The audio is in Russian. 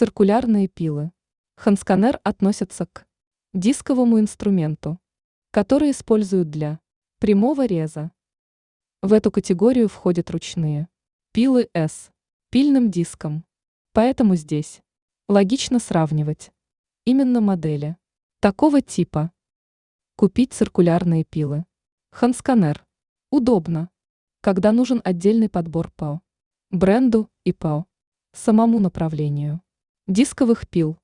Циркулярные пилы. Хансканер относятся к дисковому инструменту, который используют для прямого реза. В эту категорию входят ручные пилы с пильным диском. Поэтому здесь логично сравнивать именно модели такого типа. Купить циркулярные пилы. Хансканер. Удобно, когда нужен отдельный подбор по бренду и по самому направлению дисковых пил.